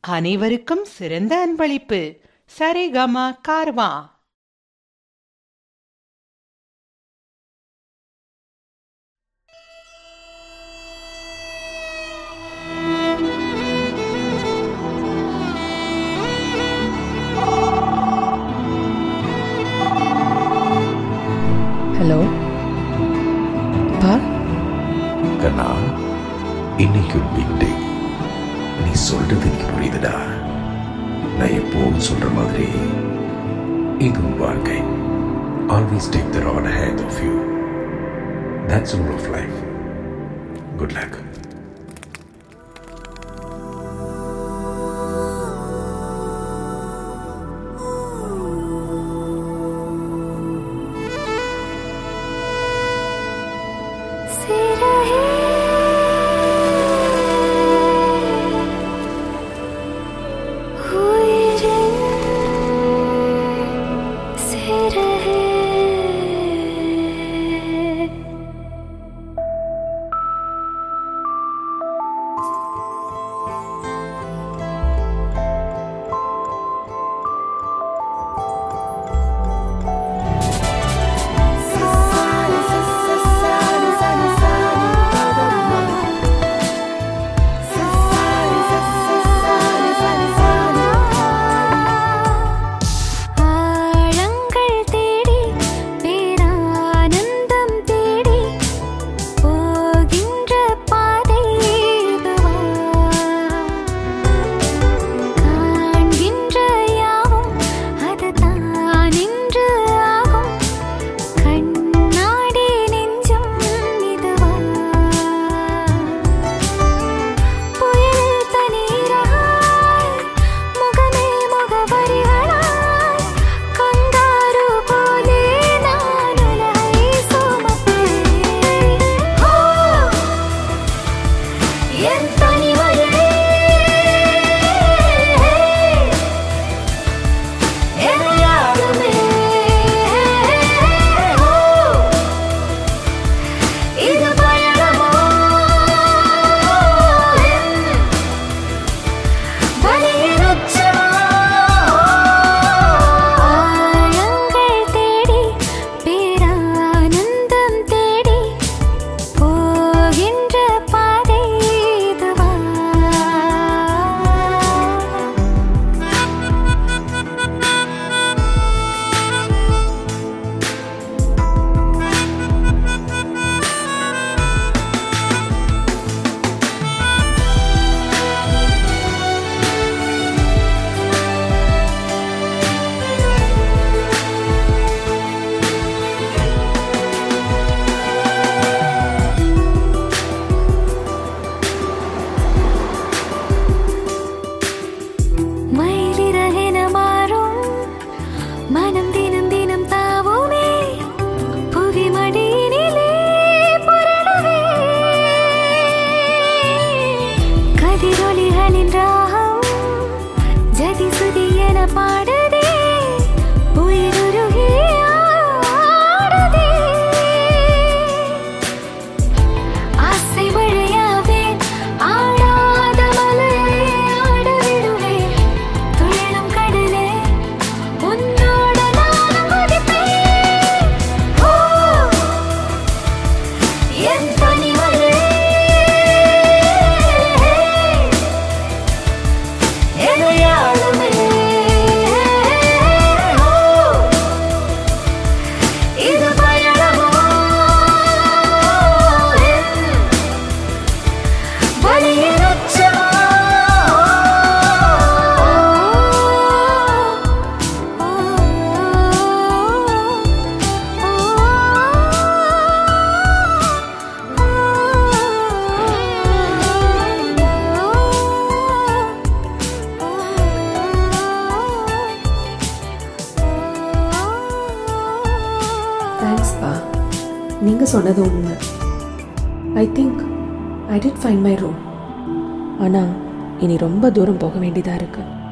அனைவருக்கும் சிறந்த அன்பளிப்பு. சரிகம கார்வா. ஹலோ பா. கண்ணா, இன்னைக்கு ஒரு பிக் டே. நீ சொல்றது எனக்கு புரியுதுடா. நான் எப்போவும் சொல்ற மாதிரி இதுவும் வாழ்க்கை. Always take the rod hand of you. That's rule of life. Good luck. தேங்க்ஸ்ப்பா. நீங்கள் சொன்னது உண்மை. I think I did find my room. ஆனால் இனி ரொம்ப தூரம் போக வேண்டியதாக இருக்குது.